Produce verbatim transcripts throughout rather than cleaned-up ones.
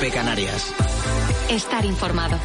COPE Canarias. Estar informado.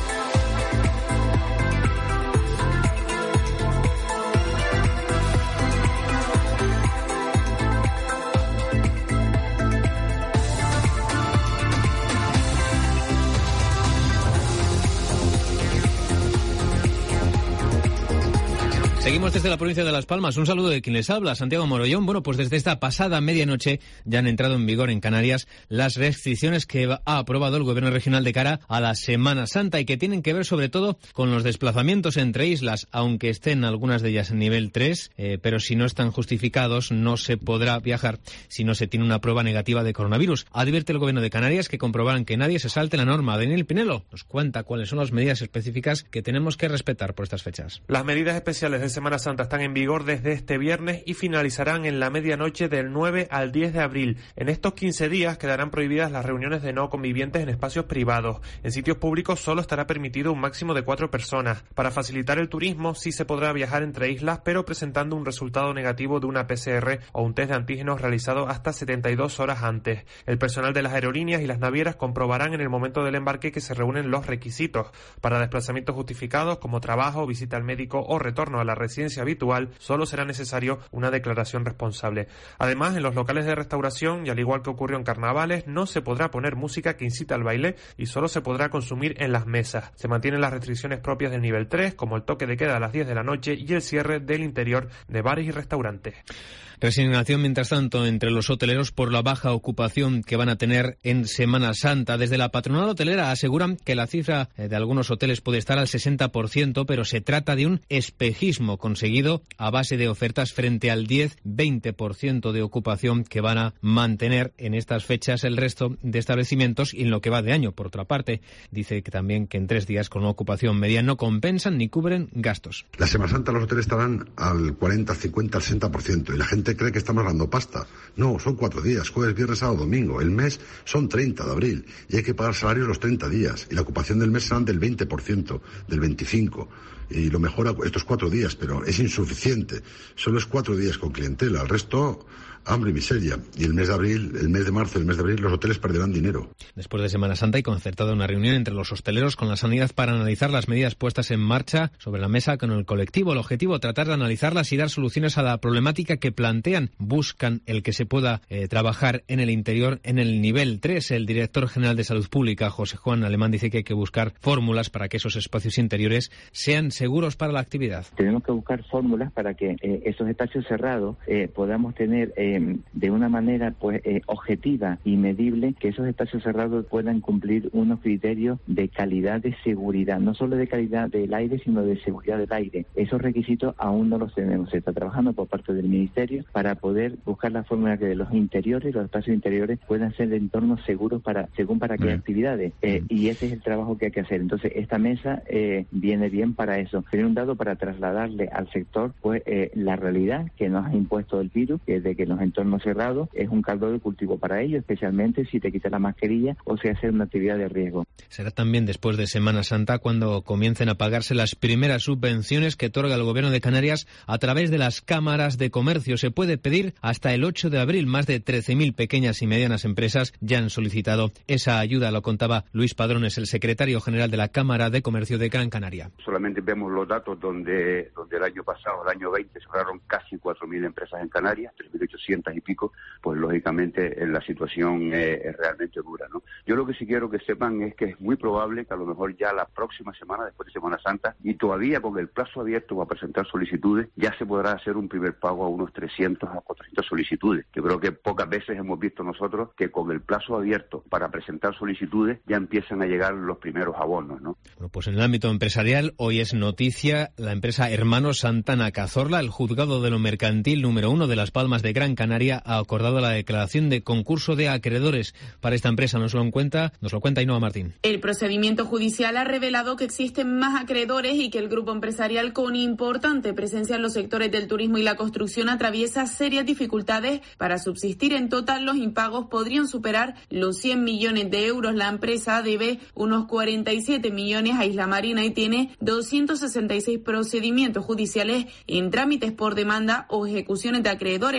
Seguimos desde la provincia de Las Palmas. Un saludo de quien les habla, Santiago Morollón. Bueno, pues desde esta pasada medianoche ya han entrado en vigor en Canarias las restricciones que ha aprobado el Gobierno regional de cara a la Semana Santa y que tienen que ver sobre todo con los desplazamientos entre islas, aunque estén algunas de ellas en nivel tres, eh, pero si no están justificados no se podrá viajar si no se tiene una prueba negativa de coronavirus. Advierte el Gobierno de Canarias que comprobarán que nadie se salte la norma. Daniel Pinelo nos cuenta cuáles son las medidas específicas que tenemos que respetar por estas fechas. Las medidas especiales de Semana Santa están en vigor desde este viernes y finalizarán en la medianoche del nueve al diez de abril. En estos quince días quedarán prohibidas las reuniones de no convivientes en espacios privados. En sitios públicos solo estará permitido un máximo de cuatro personas. Para facilitar el turismo sí se podrá viajar entre islas, pero presentando un resultado negativo de una P C R o un test de antígenos realizado hasta setenta y dos horas antes. El personal de las aerolíneas y las navieras comprobarán en el momento del embarque que se reúnen los requisitos. Para desplazamientos justificados como trabajo, visita al médico o retorno a la residencia habitual, solo será necesario una declaración responsable. Además, en los locales de restauración, y al igual que ocurrió en carnavales, no se podrá poner música que incita al baile y solo se podrá consumir en las mesas. Se mantienen las restricciones propias del nivel tres, como el toque de queda a las diez de la noche y el cierre del interior de bares y restaurantes. Resignación, mientras tanto, entre los hoteleros por la baja ocupación que van a tener en Semana Santa. Desde la patronal hotelera aseguran que la cifra de algunos hoteles puede estar al sesenta por ciento, pero se trata de un espejismo conseguido a base de ofertas frente al diez a veinte por ciento de ocupación que van a mantener en estas fechas el resto de establecimientos y en lo que va de año. Por otra parte, dice que también que en tres días con una ocupación media no compensan ni cubren gastos. La Semana Santa los hoteles estarán al cuarenta, cincuenta, al sesenta por ciento y la gente cree que estamos dando pasta. No, son cuatro días, jueves, viernes, sábado, domingo. El mes son treinta de abril y hay que pagar salarios los treinta días y la ocupación del mes serán del veinte por ciento, del veinticinco por ciento. Y lo mejora estos cuatro días, pero es insuficiente. Solo es cuatro días con clientela, el resto hambre y miseria. Y el mes de abril, el mes de marzo y el mes de abril los hoteles perderán dinero. Después de Semana Santa hay concertada una reunión entre los hosteleros con la sanidad para analizar las medidas puestas en marcha sobre la mesa con el colectivo. El objetivo, tratar de analizarlas y dar soluciones a la problemática que plantean. Buscan el que se pueda eh, trabajar en el interior en el nivel tres. El director general de Salud Pública, José Juan Alemán, dice que hay que buscar fórmulas para que esos espacios interiores sean seguros para la actividad. Tenemos que buscar fórmulas para que eh, esos espacios cerrados eh, podamos tener eh, de una manera pues eh, objetiva y medible, que esos espacios cerrados puedan cumplir unos criterios de calidad de seguridad, no solo de calidad del aire, sino de seguridad del aire. Esos requisitos aún no los tenemos. Se está trabajando por parte del Ministerio para poder buscar la fórmula que los interiores, los espacios interiores puedan ser entornos seguros para según para qué actividades. Eh, y ese es el trabajo que hay que hacer. Entonces, esta mesa eh, viene bien para eso. Tiene un dado para trasladarle al sector pues eh, la realidad que nos ha impuesto el virus, que es de que los entornos cerrados es un caldo de cultivo para ellos, especialmente si te quitas la mascarilla o si haces una actividad de riesgo. Será también después de Semana Santa cuando comiencen a pagarse las primeras subvenciones que otorga el Gobierno de Canarias a través de las cámaras de comercio. Se puede pedir hasta el ocho de abril. Más de trece mil pequeñas y medianas empresas ya han solicitado esa ayuda. Lo contaba Luis Padrones, el secretario general de la Cámara de Comercio de Gran Canaria. Solamente vemos los datos donde, donde el año pasado, el año veinte, cerraron casi cuatro mil empresas en Canarias, tres mil ochocientas y pico, pues lógicamente la situación eh, es realmente dura, ¿no? Yo lo que sí quiero que sepan es que es muy probable que a lo mejor ya la próxima semana, después de Semana Santa, y todavía con el plazo abierto para presentar solicitudes, ya se podrá hacer un primer pago a unos trescientas a cuatrocientas solicitudes. Yo creo que pocas veces hemos visto nosotros que con el plazo abierto para presentar solicitudes ya empiezan a llegar los primeros abonos, ¿no? Bueno, pues en el ámbito empresarial hoy es noticia la empresa Hermanos Santana Cazorla. El juzgado de lo mercantil número uno de Las Palmas de Gran Canaria ha acordado la declaración de concurso de acreedores para esta empresa. Nos lo cuenta, nos lo cuenta Ainhoa Martín. El procedimiento judicial ha revelado que existen más acreedores y que el grupo empresarial con importante presencia en los sectores del turismo y la construcción atraviesa serias dificultades para subsistir. En total, los impagos podrían superar los cien millones de euros. La empresa debe unos cuarenta y siete millones a Isla Marina y tiene doscientos sesenta y seis procedimientos judiciales en trámites por demanda o ejecuciones de acreedores. El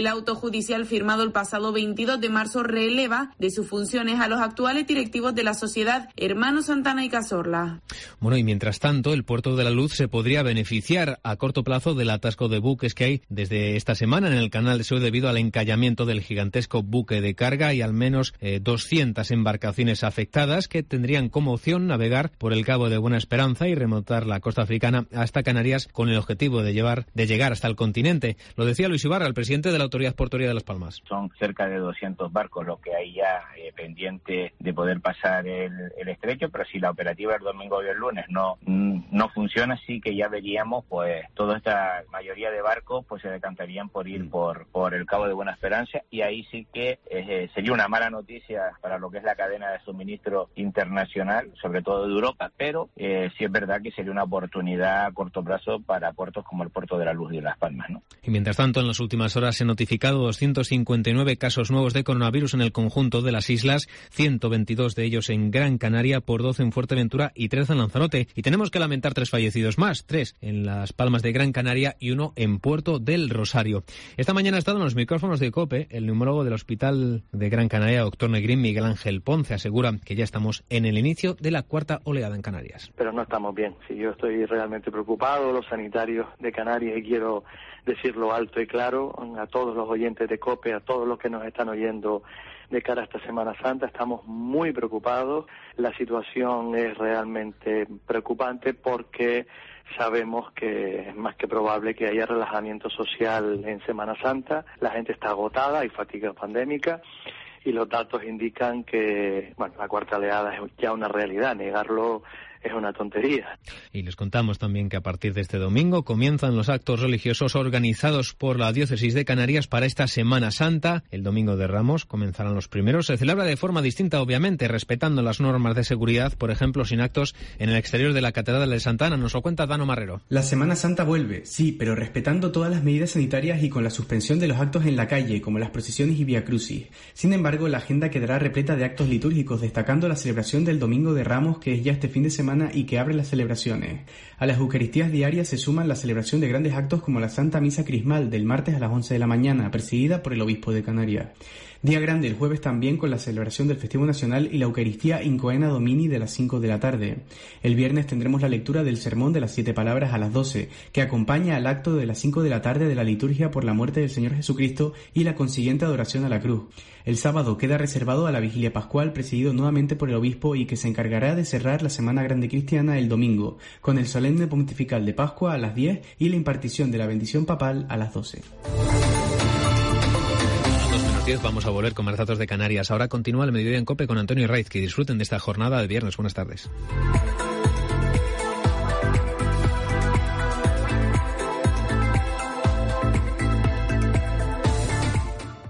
El auto judicial firmado el pasado veintidós de marzo releva de sus funciones a los actuales directivos de la sociedad Hermanos Santana y Cazorla. Bueno, y mientras tanto, el Puerto de la Luz se podría beneficiar a corto plazo del atasco de buques que hay desde esta semana en el canal de Suez debido al encallamiento del gigantesco buque de carga y al menos eh, doscientas embarcaciones afectadas que tendrían como opción navegar por el Cabo de Buena Esperanza y remontar la costa africana hasta Canarias con el objetivo de llevar de llegar hasta el continente. Lo decía Luis Ibarra, el presidente de la Autoridad Portuaria de Las Palmas. Son cerca de doscientos barcos los que hay ya eh, pendiente de poder pasar el, el estrecho, pero si la operativa el domingo y el lunes no no funciona, sí que ya veríamos pues toda esta mayoría de barcos pues se decantarían por ir por por el Cabo de Buena Esperanza, y ahí sí que eh, sería una mala noticia para lo que es la cadena de suministro internacional, sobre todo de Europa, pero eh, sí es verdad que sería una oportunidad a corto plazo para puertos como el Puerto de la Luz y Las Palmas, ¿no? Y mientras tanto, en las últimas horas se han notificado doscientos cincuenta y nueve casos nuevos de coronavirus en el conjunto de las islas, ciento veintidós de ellos en Gran Canaria, por doce en Fuerteventura y trece en Lanzarote. Y tenemos que lamentar tres fallecidos más, tres en Las Palmas de Gran Canaria y uno en Puerto del Rosario. Esta mañana ha estado en los micrófonos de COPE el neumólogo del Hospital de Gran Canaria, doctor Negrín, Miguel Ángel Ponce, asegura que ya estamos en el inicio de la cuarta oleada en Canarias. Pero no estamos bien. Sí, yo estoy realmente preocupado, los sanitarios de Canarias, y quiero decirlo alto y claro a todos los oyentes de COPE, a todos los que nos están oyendo de cara a esta Semana Santa. Estamos muy preocupados. La situación es realmente preocupante porque sabemos que es más que probable que haya relajamiento social en Semana Santa. La gente está agotada, hay fatiga pandémica y los datos indican que, bueno, la cuarta oleada es ya una realidad. Negarlo es una tontería. Y les contamos también que a partir de este domingo comienzan los actos religiosos organizados por la Diócesis de Canarias para esta Semana Santa. El domingo de Ramos comenzarán los primeros. Se celebra de forma distinta, obviamente, respetando las normas de seguridad, por ejemplo, sin actos en el exterior de la Catedral de Santa Ana. Nos lo cuenta Dano Marrero. La Semana Santa vuelve, sí, pero respetando todas las medidas sanitarias y con la suspensión de los actos en la calle, como las procesiones y viacrucis. Sin embargo, la agenda quedará repleta de actos litúrgicos, destacando la celebración del Domingo de Ramos, que es ya este fin de semana y que abre las celebraciones. A las Eucaristías diarias se suman la celebración de grandes actos como la Santa Misa Crismal del martes a las once de la mañana, presidida por el Obispo de Canarias. Día grande el jueves también con la celebración del Festivo Nacional y la Eucaristía in Coena Domini de las cinco de la tarde. El viernes tendremos la lectura del Sermón de las Siete Palabras a las doce, que acompaña al acto de las cinco de la tarde de la liturgia por la muerte del Señor Jesucristo y la consiguiente adoración a la cruz. El sábado queda reservado a la Vigilia Pascual, presidido nuevamente por el Obispo y que se encargará de cerrar la Semana Grande Cristiana el domingo, con el solemne pontifical de Pascua a las diez y la impartición de la bendición papal a las doce. Vamos a volver con más datos de Canarias. Ahora continúa el mediodía en COPE con Antonio Raiz. Que disfruten de esta jornada de viernes. Buenas tardes.